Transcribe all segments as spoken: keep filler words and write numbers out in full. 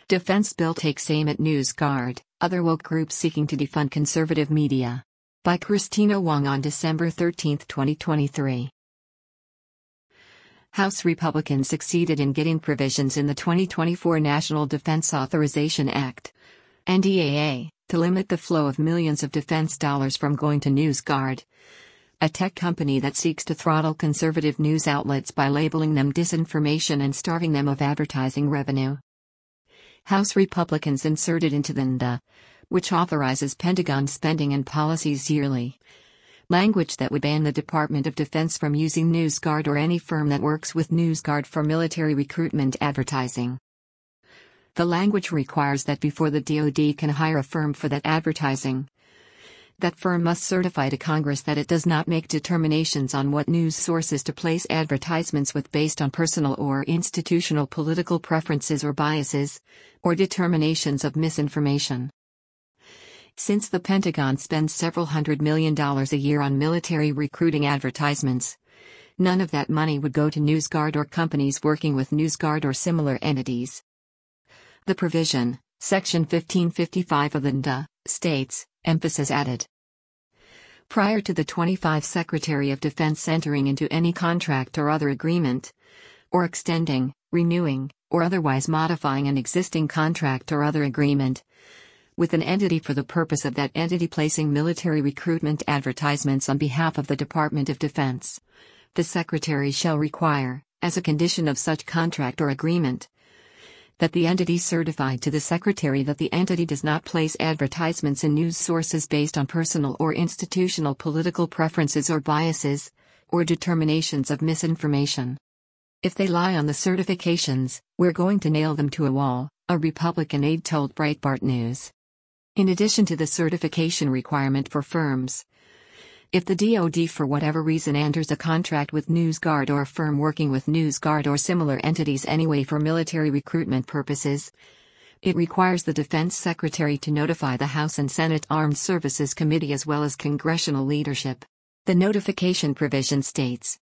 Defense bill takes aim at NewsGuard, other woke groups seeking to defund conservative media. By Christina Wong on December thirteenth, twenty twenty-three. House Republicans succeeded in getting provisions in the twenty twenty-four National Defense Authorization Act, N D A A, to limit the flow of millions of defense dollars from going to NewsGuard, a tech company that seeks to throttle conservative news outlets by labeling them disinformation and starving them of advertising revenue. House Republicans inserted into the N D A, which authorizes Pentagon spending and policies yearly, language that would ban the Department of Defense from using NewsGuard or any firm that works with NewsGuard for military recruitment advertising. The language requires that before the D O D can hire a firm for that advertising, that firm must certify to Congress that it does not make determinations on what news sources to place advertisements with based on personal or institutional political preferences or biases, or determinations of misinformation. Since the Pentagon spends several hundred million dollars a year on military recruiting advertisements, none of that money would go to NewsGuard or companies working with NewsGuard or similar entities. The provision, Section fifteen fifty-five of the N D A, states, emphasis added. Prior to the twenty-fifth Secretary of Defense entering into any contract or other agreement, or extending, renewing, or otherwise modifying an existing contract or other agreement, with an entity for the purpose of that entity placing military recruitment advertisements on behalf of the Department of Defense, the Secretary shall require, as a condition of such contract or agreement, that the entity certify to the Secretary that the entity does not place advertisements in news sources based on personal or institutional political preferences or biases, or determinations of misinformation. If they lie on the certifications, we're going to nail them to a wall, a Republican aide told Breitbart News. In addition to the certification requirement for firms, if the D O D for whatever reason enters a contract with NewsGuard or a firm working with NewsGuard or similar entities anyway for military recruitment purposes, it requires the Defense Secretary to notify the House and Senate Armed Services Committee as well as congressional leadership. The notification provision states: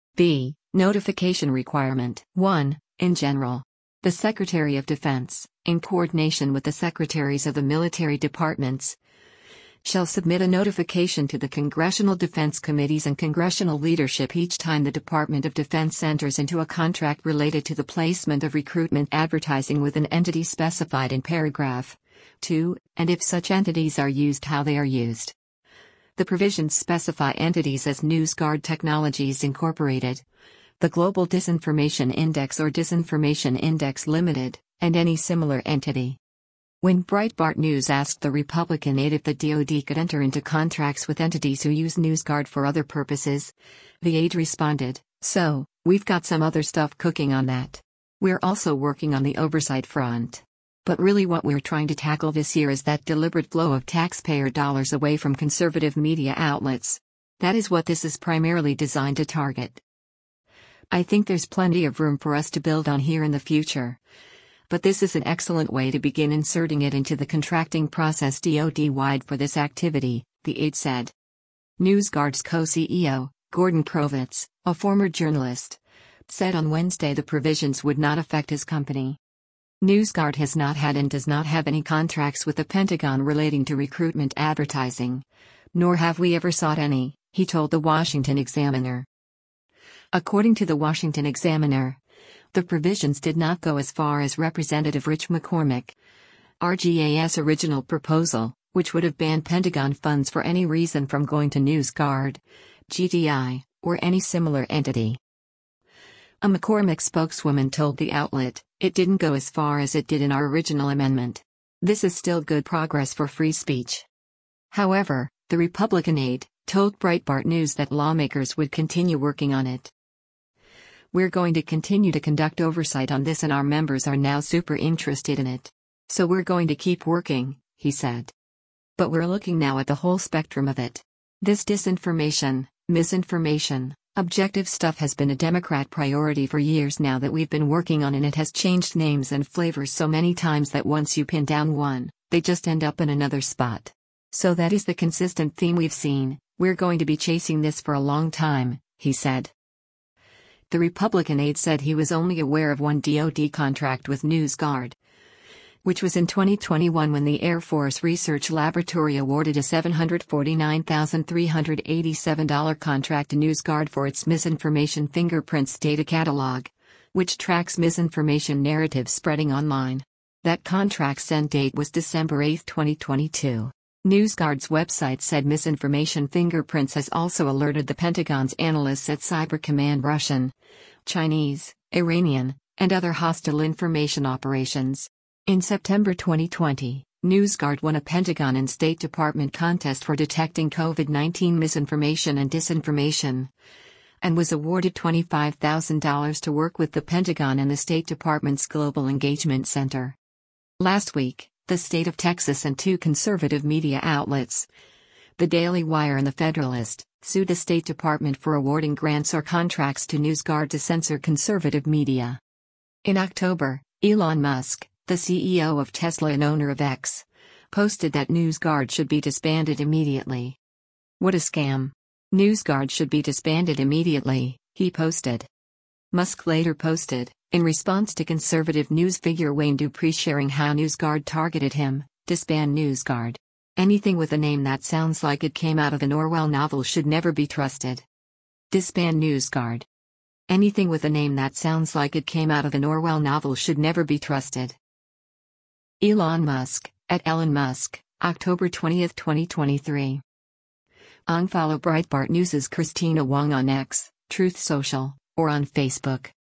B. Notification requirement. one. In general, the Secretary of Defense, in coordination with the Secretaries of the military departments, shall submit a notification to the Congressional Defense Committees and congressional leadership each time the Department of Defense enters into a contract related to the placement of recruitment advertising with an entity specified in paragraph two, and if such entities are used, how they are used. The provisions specify entities as NewsGuard Technologies Incorporated, the Global Disinformation Index or Disinformation Index Limited, and any similar entity. When Breitbart News asked the Republican aide if the D O D could enter into contracts with entities who use NewsGuard for other purposes, the aide responded, "So, we've got some other stuff cooking on that. We're also working on the oversight front. But really what we're trying to tackle this year is that deliberate flow of taxpayer dollars away from conservative media outlets. That is what this is primarily designed to target. I think there's plenty of room for us to build on here in the future. But this is an excellent way to begin inserting it into the contracting process D O D-wide for this activity," the aide said. NewsGuard's co-C E O, Gordon Krovitz, a former journalist, said on Wednesday the provisions would not affect his company. NewsGuard has not had and does not have any contracts with the Pentagon relating to recruitment advertising, nor have we ever sought any, he told the Washington Examiner. According to the Washington Examiner, the provisions did not go as far as Representative Rich McCormick, R G A's original proposal, which would have banned Pentagon funds for any reason from going to NewsGuard, G D I, or any similar entity. A McCormick spokeswoman told the outlet, "It didn't go as far as it did in our original amendment. This is still good progress for free speech." However, the Republican aide told Breitbart News that lawmakers would continue working on it. "We're going to continue to conduct oversight on this and our members are now super interested in it. So we're going to keep working," he said. "But we're looking now at the whole spectrum of it. This disinformation, misinformation, objective stuff has been a Democrat priority for years now that we've been working on, and it has changed names and flavors so many times that once you pin down one, they just end up in another spot. So that is the consistent theme we've seen. We're going to be chasing this for a long time," he said. The Republican aide said he was only aware of one D O D contract with NewsGuard, which was in twenty twenty-one when the Air Force Research Laboratory awarded a seven hundred forty-nine thousand three hundred eighty-seven dollars contract to NewsGuard for its misinformation fingerprints data catalog, which tracks misinformation narratives spreading online. That contract's end date was December eighth, twenty twenty-two. NewsGuard's website said misinformation fingerprints has also alerted the Pentagon's analysts at Cyber Command Russian, Chinese, Iranian, and other hostile information operations. In September twenty twenty, NewsGuard won a Pentagon and State Department contest for detecting COVID nineteen misinformation and disinformation, and was awarded twenty-five thousand dollars to work with the Pentagon and the State Department's Global Engagement Center. Last week, the state of Texas and two conservative media outlets, The Daily Wire and The Federalist, sued the State Department for awarding grants or contracts to NewsGuard to censor conservative media. In October, Elon Musk, the C E O of Tesla and owner of X, posted that NewsGuard should be disbanded immediately. What a scam. NewsGuard should be disbanded immediately, he posted. Musk later posted, in response to conservative news figure Wayne Dupree sharing how NewsGuard targeted him, disband NewsGuard. Anything with a name that sounds like it came out of an Orwell novel should never be trusted. Disband NewsGuard. Anything with a name that sounds like it came out of an Orwell novel should never be trusted. Elon Musk, at Elon Musk, October twentieth, twenty twenty-three. Unfollow Breitbart News' Christina Wong on X, Truth Social, or on Facebook.